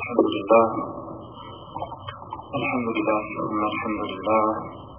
الحمد لله الحمد لله ثم الحمد لله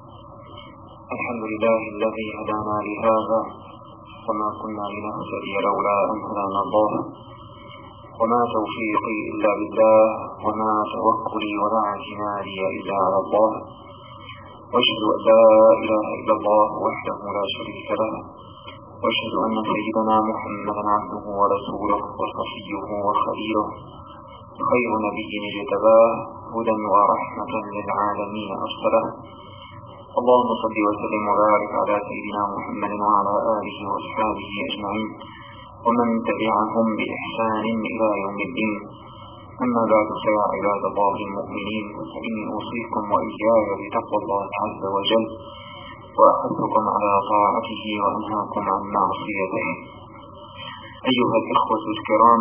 الحمد لله الذي هدانا لهذا وما كنا لنهتدي لولا أن هدانا الله وما توفيقي إلا بالله وما توكلي ولا اعتمادي إلا على الله وأشهد أن لا إله إلا الله وحده لا شريك له وأشهد أن سيدنا محمدا عبده ورسوله وصفيه وخليله خير نبي اجتباه هدى ورحمة للعالمين أرسله. اللهم صل وسلم وبارك على سيدنا محمد وعلى آله وأصحابه أجمعين ومن تبعهم بإحسان إلى يوم الدين. أما بعد فيا عباد الله المؤمنين، فإني أوصيكم وإياي بتقوى الله عز وجل وأحثكم على طاعته وأنهاكم عن معصيته. أيها الإخوة الكرام،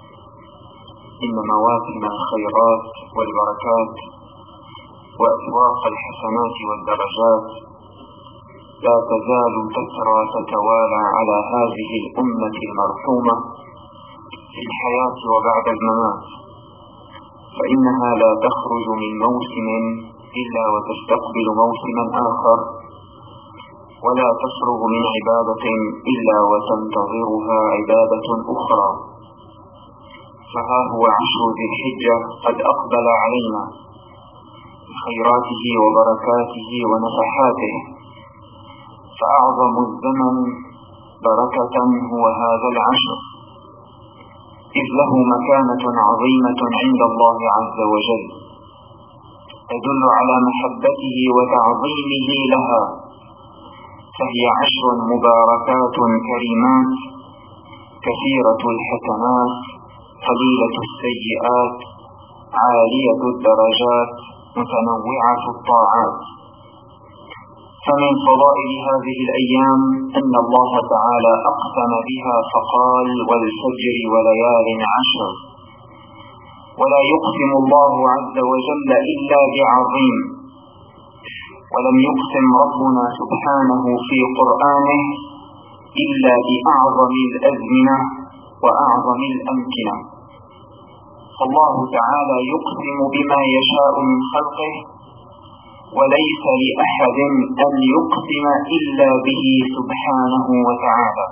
إن مواسم الخيرات والبركات وأسواق الحسنات والدرجات لا تزال تسرى تتوالى على هذه الأمة المرحومة في الحياة وبعد الممات، فإنها لا تخرج من موسم إلا وتستقبل موسما آخر، ولا تفرغ من عبادة إلا وتنتظرها عبادة أخرى. فها هو عشر ذي الحجة قد أقبل علينا بخيراته وبركاته ونفحاته، فأعظم الزمن بركة هو هذا العشر، إذ له مكانة عظيمة عند الله عز وجل تدل على محبته وتعظيمه لها. فهي عشر مباركات كريمات كثيرة الحسنات قليلة السيئات عالية الدرجات متنوعة الطاعات. فمن فضائل هذه الأيام أن الله تعالى أقسم بها فقال: والفجر وليال عشر. ولا يقسم الله عز وجل إلا بعظيم، ولم يقسم ربنا سبحانه في قرآنه إلا بأعظم الأزمنة وأعظم الأمكنة. الله تعالى يقسم بما يشاء من خلقه، وليس لأحد أن يقسم إلا به سبحانه وتعالى.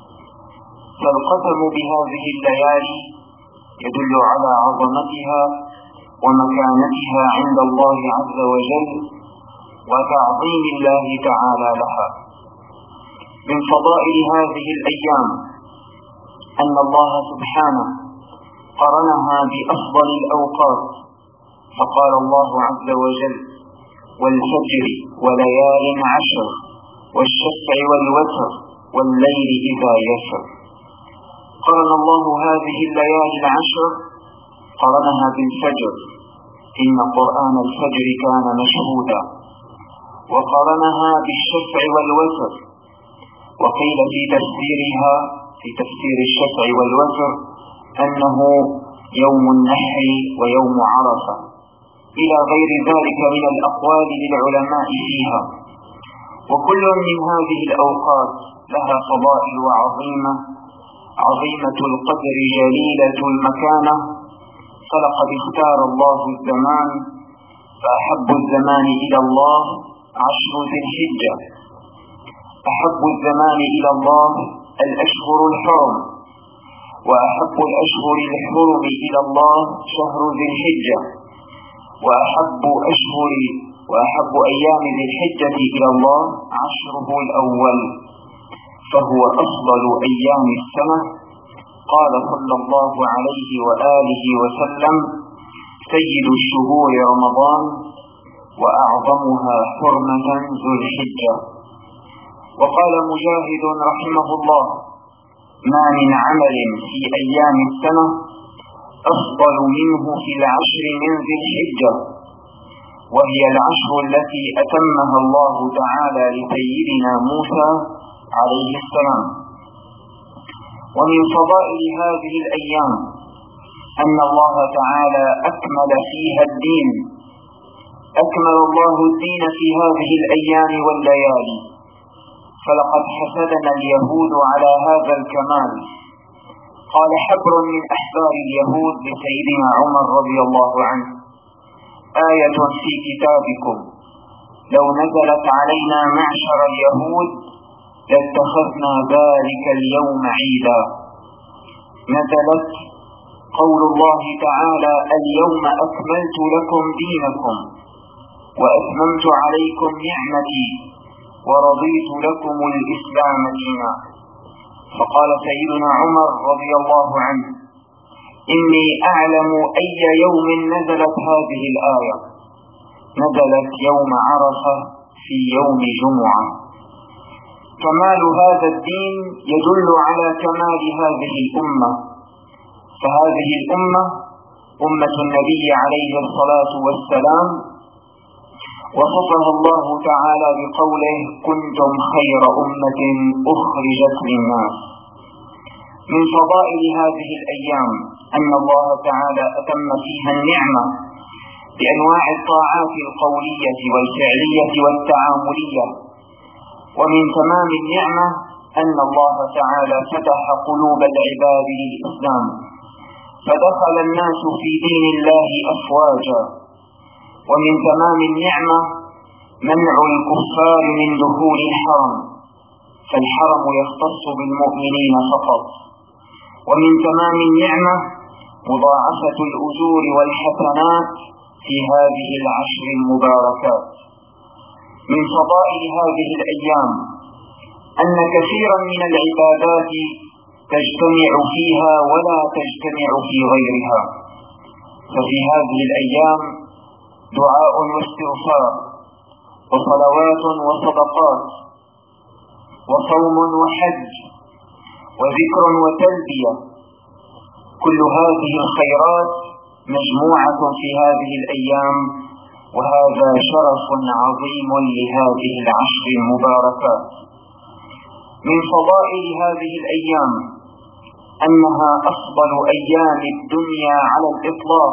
فالقسم بهذه الليالي يدل على عظمتها ومكانتها عند الله عز وجل وتعظيم الله تعالى لها. من فضائل هذه الأيام أن الله سبحانه قرنها بأفضل الأوقات، فقال الله عز وجل: والفجر وليال عشر والشفع والوتر والليل إذا يسر. قرن الله هذه الليالي العشر قرنها بالفجر، إن قرآن الفجر كان مشهودا، وقرنها بالشفع والوتر. وقيل في تفسيرها في تفسير الشفع والوتر أنه يوم النحر ويوم عرفة، إلى غير ذلك من الأقوال للعلماء فيها. وكل من هذه الأوقات لها فضائل عظيمة عظيمة القدر جليلة المكانة. فلقد اختار الله الزمان، فأحب الزمان إلى الله عشر ذي الحجة، أحب الزمان إلى الله الأشهر الحرم، وأحب الأشهر الحرم إلى الله شهر ذي الحجة، وأحب أيام ذي الحجة إلى الله عشره الأول، فهو أفضل أيام السنة. قال صلى الله عليه وآله وسلم: سيد الشهور رمضان وأعظمها حرمة ذو الحجة. وقال مجاهد رحمه الله: ما من عمل في أيام السنة أفضل منه في العشر من ذي الحجة، وهي العشر التي أتمها الله تعالى لسيدنا موسى عليه السلام. ومن فضائل هذه الأيام أن الله تعالى أكمل فيها الدين، أكمل الله الدين في هذه الأيام والليالي. فلقد حسدنا اليهود على هذا الكمال، قال حبر من أحبار اليهود لسيدنا عمر رضي الله عنه: آية في كتابكم لو نزلت علينا معشر اليهود لاتخذنا ذلك اليوم عيدا. نزلت قول الله تعالى: اليوم أكملت لكم دينكم وأتممت عليكم نعمتي ورضيت لكم الإسلام دينا. فقال سيدنا عمر رضي الله عنه: إني أعلم أي يوم نزلت هذه الآية. نزلت يوم عرفة في يوم جمعة. كمال هذا الدين يدل على كمال هذه الأمة، فهذه الأمة أمة النبي عليه الصلاة والسلام، وصفها الله تعالى بقوله: كنتم خير أمة أخرجت للناس. من فضائل هذه الأيام أن الله تعالى أتم فيها النعمة بأنواع الطاعات القولية والفعلية والتعاملية. ومن تمام النعمة أن الله تعالى فتح قلوب العباد للإسلام، فدخل الناس في دين الله أفواجا. ومن تمام النعمة منع الكفار من دخول الحرم، فالحرم يختص بالمؤمنين فقط. ومن تمام النعمة مضاعفة الأجور والحسنات في هذه العشر المباركات. من فضائل هذه الأيام أن كثيرا من العبادات تجتمع فيها ولا تجتمع في غيرها. ففي هذه الأيام دعاء واستغفار وصلوات وصدقات وصوم وحج وذكر وتلبية، كل هذه الخيرات مجموعة في هذه الأيام، وهذا شرف عظيم لهذه العشر المباركات. من فضائل هذه الأيام أنها أفضل أيام الدنيا على الإطلاق،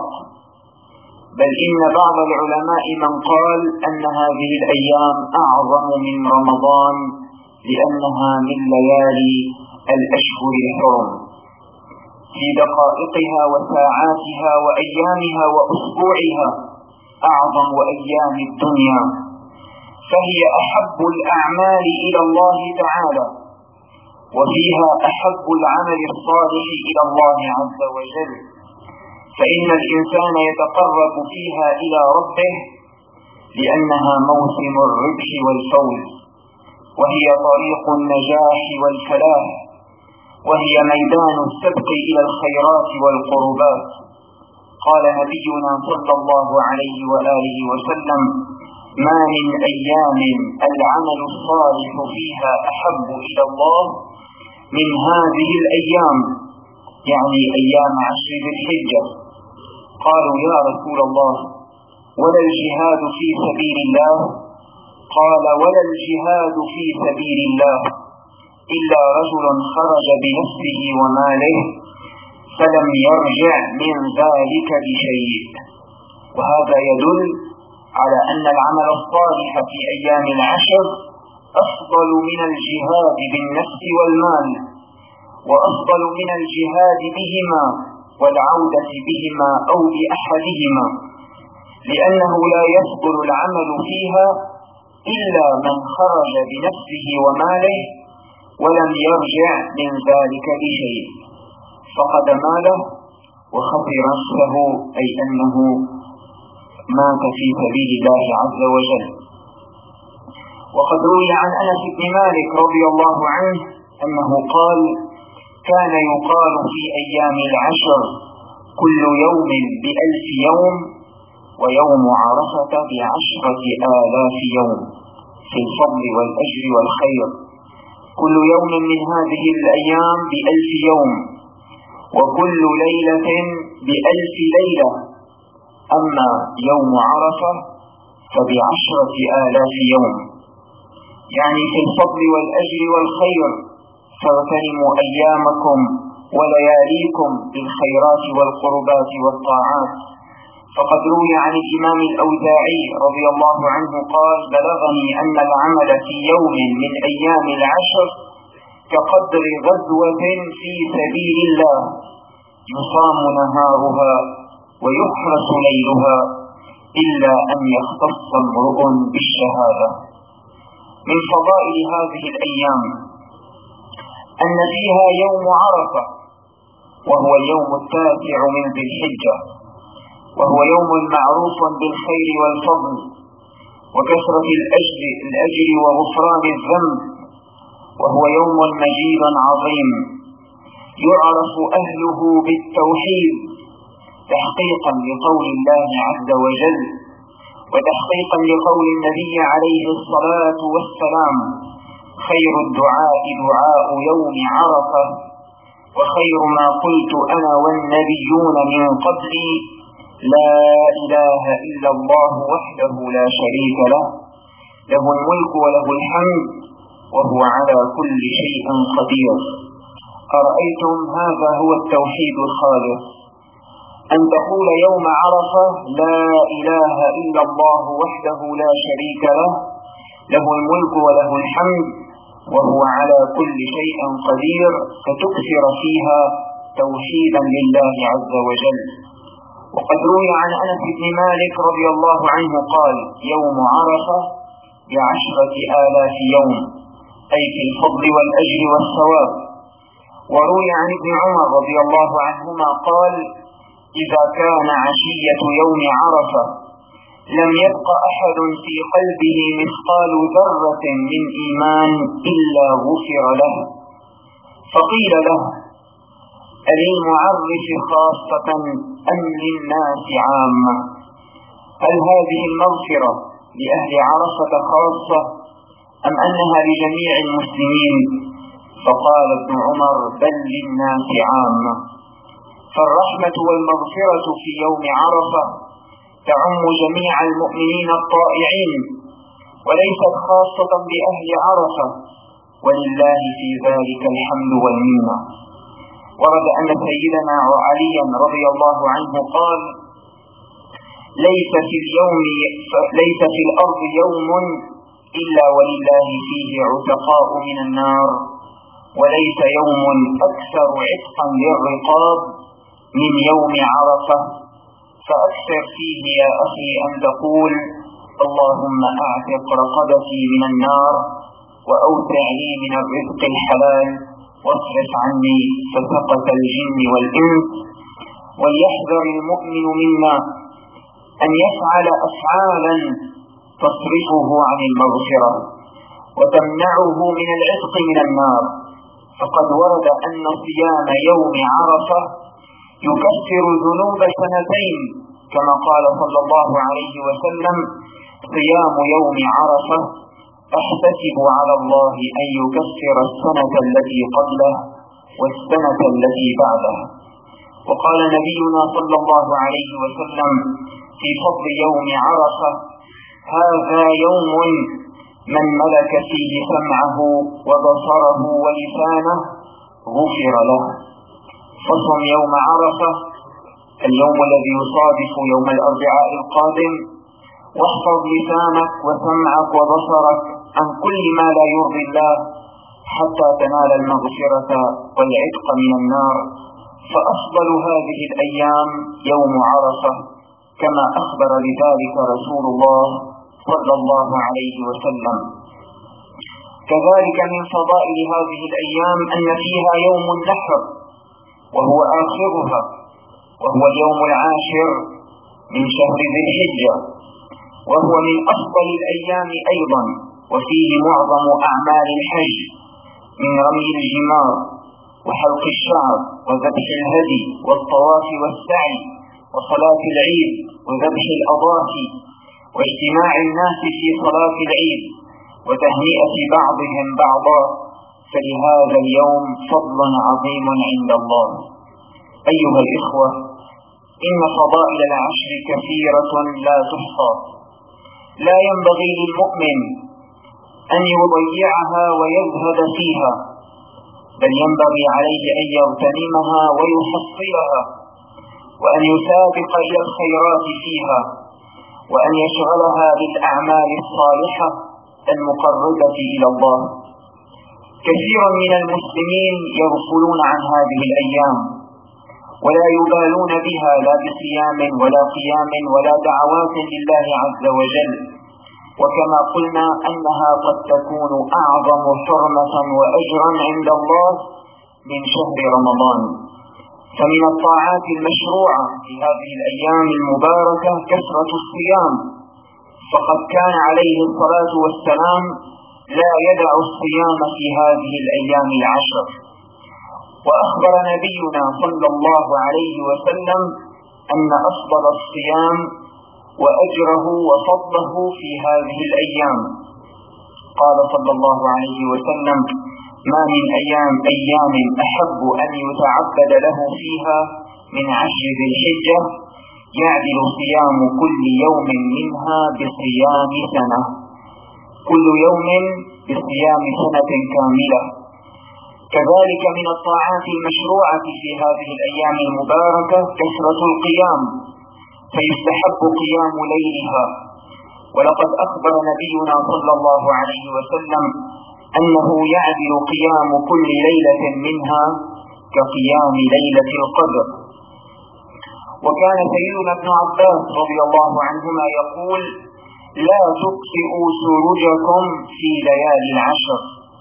بل إن بعض العلماء من قال أن هذه الأيام أعظم من رمضان لأنها من ليالي الأشهر الحرم، في دقائقها وساعاتها وأيامها وأسبوعها أعظم أيام الدنيا، فهي أحب الأعمال إلى الله تعالى، وفيها أحب العمل الصالح إلى الله عز وجل، فإن الإنسان يتقرب فيها إلى ربه لأنها موسم الربح والفوز، وهي طريق النجاح والفلاح، وهي ميدان السبق إلى الخيرات والقربات. قال نبينا صلى الله عليه وآله وسلم: ما من أيام العمل الصالح فيها أحب إلى الله من هذه الأيام، يعني أيام عشر ذي الحجة. قالوا: يا رسول الله، ولا الجهاد في سبيل الله؟ قال: ولا الجهاد في سبيل الله إلا رجل خرج بنفسه وماله فلم يرجع من ذلك بشيء. وهذا يدل على أن العمل الصالح في أيام العشر أفضل من الجهاد بالنفس والمال، وأفضل من الجهاد بهما والعودة بهما أو بأحدهما، لأنه لا يفضل العمل فيها إلا من خرج بنفسه وماله ولم يرجع من ذلك بشيء، فقد ماله وخسر نفسه، أي أنه مات في سبيل الله عز وجل. وقد روي عن أنس بن مالك رضي الله عنه أنه قال: كان يقال في أيام العشر كل يوم ب1000 يوم، ويوم عرفة ب10,000 يوم، في الفضل والأجر والخير. كل يوم من هذه الأيام ب1000 يوم، وكل ليلة ب1000 ليلة. أما يوم عرفة ف10,000 يوم، يعني في الفضل والأجر والخير. فاغتنموا أيامكم ولياليكم بالخيرات والقربات والطاعات. فقد روي عن الإمام الأوزاعي رضي الله عنه قال: بلغني أن العمل في يوم من أيام العشر كقدر غزوة في سبيل الله يصام نهارها ويحرس ليلها إلا أن يختص امرؤ بالشهادة. من فضائل هذه الأيام أن فيها يوم عرفة، وهو اليوم التاسع من ذي الحجة، وهو يوم معروف بالخير والفضل وكثرة الأجر وغفران الذنب، وهو يوم مجيد عظيم يعرف أهله بالتوحيد تحقيقا لقول الله عز وجل، وتحقيقا لقول النبي عليه الصلاة والسلام: خير الدعاء دعاء يوم عرفة، وخير ما قلت أنا والنبيون من قبلي لا إله إلا الله وحده لا شريك له، له الملك وله الحمد وهو على كل شيء قدير. أرأيتم هذا هو التوحيد الخالص، أن تقول يوم عرفة: لا إله إلا الله وحده لا شريك له، له الملك وله الحمد وهو على كل شيء قدير، فتكثر فيها توحيدا لله عز وجل. وقد روي عن أنس بن مالك رضي الله عنه قال: يوم عرفة ب10,000 يوم، أي في الفضل والأجر والثواب. وروي عن ابن عمر رضي الله عنهما قال: إذا كان عشية يوم عرفة لم يبق أحد في قلبه مثقال ذرة من إيمان إلا غفر له. فقيل له: أللمعرف خاصة أم للناس عامة؟ هل هذه المغفرة لأهل عرفة خاصة أم أنها لجميع المسلمين؟ فقال ابن عمر: بل للناس عامة. فالرحمة والمغفرة في يوم عرفة تعم جميع المؤمنين الطائعين، وليست خاصة بأهل عرفة، ولله في ذلك الحمد والمنة. ورد أن سيدنا عليا رضي الله عنه قال: ليس في الأرض يوم إلا ولله فيه عتقاء من النار، وليس يوم أكثر عتقا للرقاب من يوم عرفة، فأكثر فيه يا أخي أن تقول: اللهم أعتق رقبتي من النار، وأوسع لي من الرزق الحلال، واصرف عني فسقة الجن والإنس. وليحذر المؤمن منا أن يفعل أفعالا تصرفه عن المغفرة وتمنعه من العتق من النار، فقد ورد أن صيام يوم عرفة يكفر ذنوب سنتين، كما قال صلى الله عليه وسلم: صيام يوم عرفة أحتسب على الله أن يكفر السنة التي قبله والسنة التي بعده. وقال نبينا صلى الله عليه وسلم في فضل يوم عرفة: هذا يوم من ملك فيه سمعه وبصره ولسانه غفر له. فصم يوم عرفة اليوم الذي يصادف يوم الأربعاء القادم، واحفظ لسانك وسمعك وبصرك عن كل ما لا يرضي الله حتى تنال المغفرة والعتق من النار. فأفضل هذه الأيام يوم عرفة، كما أخبر بذلك رسول الله صلى الله عليه وسلم. كذلك من فضائل هذه الأيام أن فيها يوم النحر، وهو آخرها، وهو اليوم العاشر من شهر ذي الحجة، وهو من أفضل الأيام أيضا، وفيه معظم أعمال الحج من رمي الجمار وحلق الشعر وذبح الهدي والطواف والسعي وصلاة العيد وذبح الأضاحي واجتماع الناس في صلاة العيد وتهنئة بعضهم بعضا. فلهذا اليوم فضل عظيم عند الله. أيها الإخوة، إن فضائل العشر كثيرة لا تحصى، لا ينبغي للمؤمن أن يضيعها ويزهد فيها، بل ينبغي عليه أن يغتنمها ويحصلها، وأن يسابق إلى الخيرات فيها، وأن يشغلها بالأعمال الصالحة المقربة إلى الله. كثير من المسلمين يغفلون عن هذه الأيام ولا يبالون بها لا بصيام ولا قيام ولا دعوات لله عز وجل، وكما قلنا أنها قد تكون أعظم حرمة وأجرا عند الله من شهر رمضان. فمن الطاعات المشروعة في هذه الأيام المباركة كثرة الصيام، فقد كان عليه الصلاة والسلام لا يدع الصيام في هذه الأيام العشر. وأخبر نبينا صلى الله عليه وسلم أن أفضل الصيام وأجره وفضله في هذه الأيام. قال صلى الله عليه وسلم: ما من أيام أحب أن يتعبد له فيها من 10 ذي الحجة يعدل صيام كل يوم منها بصيام سنة، كل يوم بصيام سنة كاملة. كذلك من الطاعات المشروعة في هذه الأيام المباركة كثرة القيام، فيستحب قيام ليلها. ولقد أخبر نبينا صلى الله عليه وسلم أنه يعدل قيام كل ليلة منها كقيام ليلة القدر. وكان سيدنا ابن عباس رضي الله عنهما يقول: لا تطفئوا سروجكم في ليالي العشر،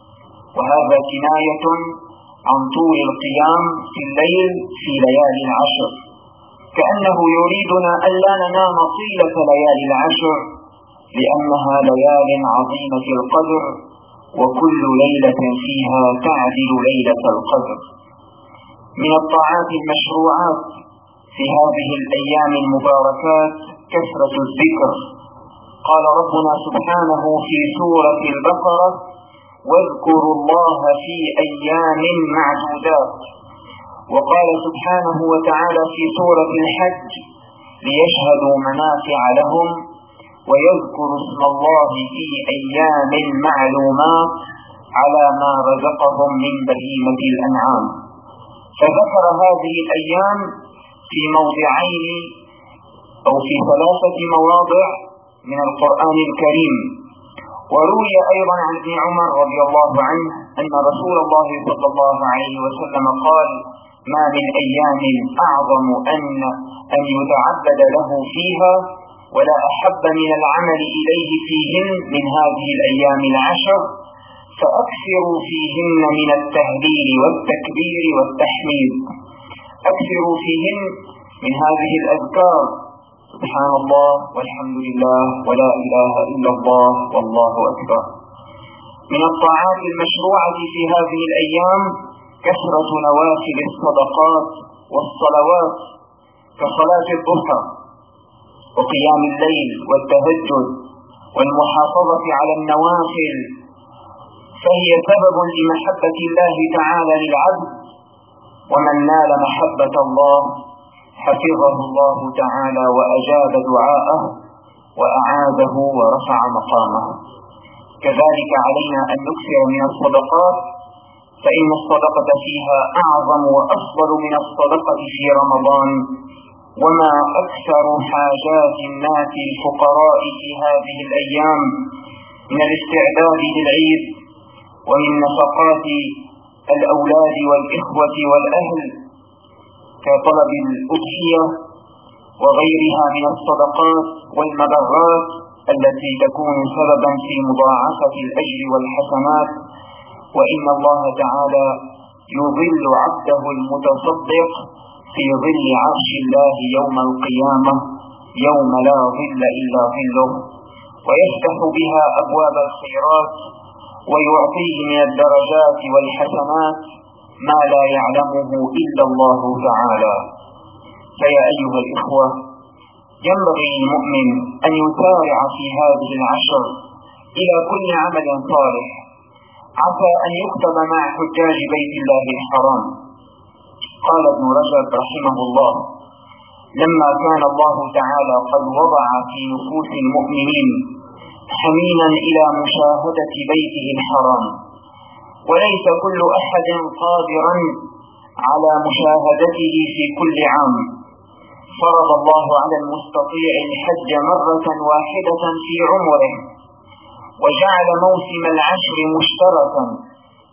وهذا كناية عن طول القيام في الليل في ليالي العشر، كأنه يريدنا أن لا ننام طيلة ليالي العشر، لأنها ليال عظيمة القدر، وكل ليلة فيها تعدل ليلة القدر. من الطاعات المشروعات في هذه الأيام المباركات كثرة الذكر. قال ربنا سبحانه في سورة البقرة: واذكروا الله في أيام معدودات. وقال سبحانه وتعالى في سورة الحج: ليشهدوا منافع لهم ويذكروا اسم الله في أيام معلومات على ما رزقهم من بهيمة الأنعام. فذكر هذه الأيام في موضعين أو في 3 مواضع من القرآن الكريم. وروي أيضا عن ابن عمر رضي الله عنه أن رسول الله صلى الله عليه وسلم قال: ما من أيام أعظم أن يتعبد له فيها ولا أحب من العمل إليه فيهن من هذه الأيام العشر، فأكثروا فيهن من التهليل والتكبير والتحميد. أكثروا فيهن من هذه الأذكار: سبحان الله والحمد لله ولا إله إلا الله والله أكبر. من الطاعات المشروعة في هذه الأيام كثرة نوافل الصدقات والصلوات كصلاة الضحى وقيام الليل والتهجد والمحافظة على النوافل، فهي سبب لمحبة الله تعالى للعبد، ومن نال محبة الله حفظه الله تعالى وأجاب دعاءه وأعاده ورفع مقامه. كذلك علينا أن نكثر من الصدقات، فإن الصدقة فيها أعظم وأفضل من الصدقة في رمضان. وما أكثر حاجات الناس الفقراء في هذه الأيام من الاستعداد للعيد ومن نفقات الأولاد والإخوة والأهل كطلب الأضحية وغيرها من الصدقات والمبرات التي تكون سببا في مضاعفة الأجر والحسنات. وإن الله تعالى يظل عبده المتصدق في ظل عرش الله يوم القيامة، يوم لا ظل إلا ظله، ويفتح بها أبواب الخيرات ويعطيه من الدرجات والحسنات ما لا يعلمه إلا الله تعالى. فيا أيها الإخوة، ينبغي للمؤمن أن يسارع في هذه العشر إلى كل عمل صالح عسى أن يكتب مع حجاج بيت الله الحرام. قال ابن رجب رحمه الله: لما كان الله تعالى قد وضع في نفوس المؤمنين حميلا إلى مشاهدة بيته الحرام، وليس كل أحد قادرا على مشاهدته في كل عام، فرض الله على المستطيع الحج مرة واحدة في عمره، وجعل موسم العشر مشتركا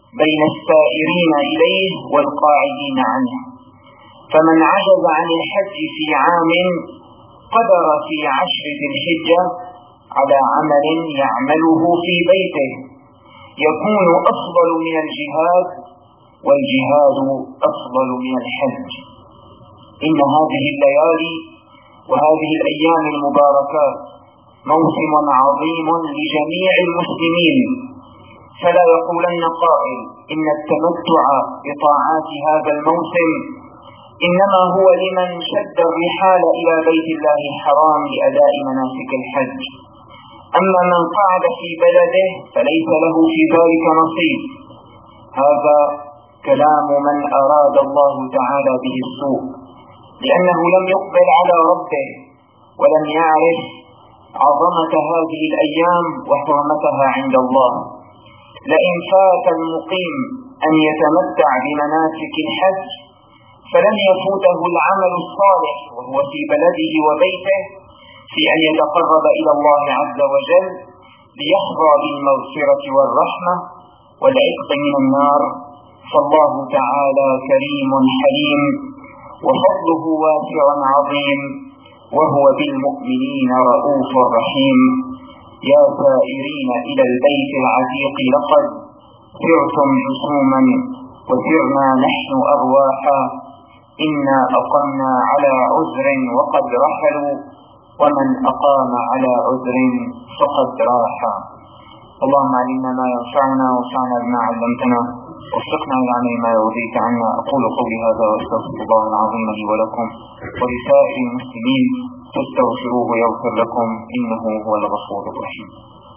بين السائرين إليه والقاعدين عنه. فمن عجز عن الحج في عام قدر في 10 ذي الحجة على عمل يعمله في بيته يكون أفضل من الجهاد، والجهاد أفضل من الحج. إن هذه الليالي وهذه الأيام المباركات موسم عظيم لجميع المسلمين، فلا يقولن قائل إن التمتع بطاعات هذا الموسم إنما هو لمن شد الرحال إلى بيت الله الحرام لأداء مناسك الحج، أما من قعد في بلده فليس له في ذلك نصيب. هذا كلام من أراد الله تعالى به السوء، لأنه لم يقبل على ربه ولم يعرف عظمة هذه الأيام وحرمتها عند الله. لئن فات المقيم أن يتمتع بمناسك الحج فلن يفوته العمل الصالح وهو في بلده وبيته في أن يتقرب إلى الله عز وجل ليحظى بالمغفرة والرحمة والعتق من النار. فالله تعالى كريم حليم وفضله واسع عظيم، وهو بالمؤمنين رؤوف رحيم. يا سائرين إلى البيت العتيق لقد سرتم جسوما وسرنا نحن أرواحا، إنا أقمنا على عذر وقد رحلوا، ومن أقام على عذر فقد راحا. اللهم علمنا ما ينفعنا وانفعنا بما علمتنا ووفقنا لعمل ما يرضيك عنا. أقول قولي هذا وأستغفر الله العظيم لي ولكم ولسائر المسلمين، فاستغفروه يغفر لكم إنه هو الغفور الرحيم.